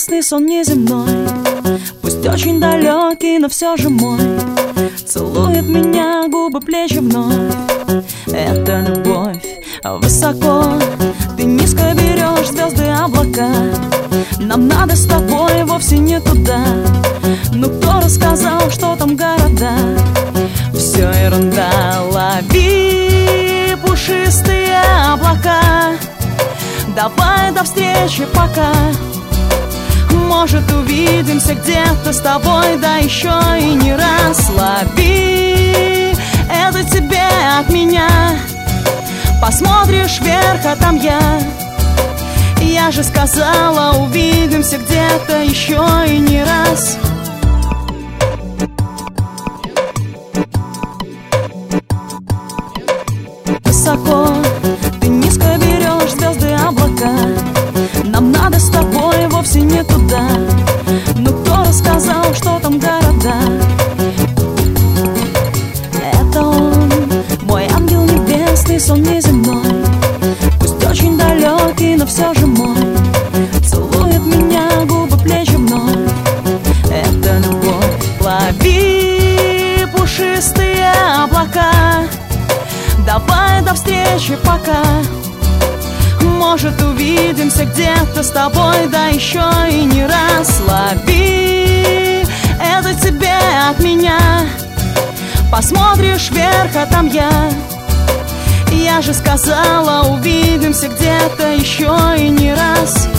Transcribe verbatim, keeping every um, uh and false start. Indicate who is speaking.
Speaker 1: небесный, сон неземной, пусть очень далекий, но все же мой. Целует меня губы, плечи вновь. Это любовь высоко, ты низко берешь звезды, облака. Нам надо с тобой вовсе не туда. Ну кто рассказал, что там города? Все ерунда, лови пушистые облака. Давай до встречи, пока. Может, увидимся где-то с тобой, да еще и не раз. Лови это тебе от меня. Посмотришь вверх, а там я. Я же сказала, увидимся где-то еще и не раз. Высоко, ты низко берешь звезды, облака. Нам надо с тобой вовсе не туда. Ну кто рассказал, что там города? Это он, мой ангел небесный, сон неземной, пусть очень далекий, но все же мой. Целует меня губы, плечи вновь. Это любовь, лови пушистые облака. Давай до встречи, пока. Может, увидимся где-то с тобой, да еще и не раз. Лови это тебе от меня. Посмотришь вверх, а там я. Я же сказала, увидимся где-то еще и не раз.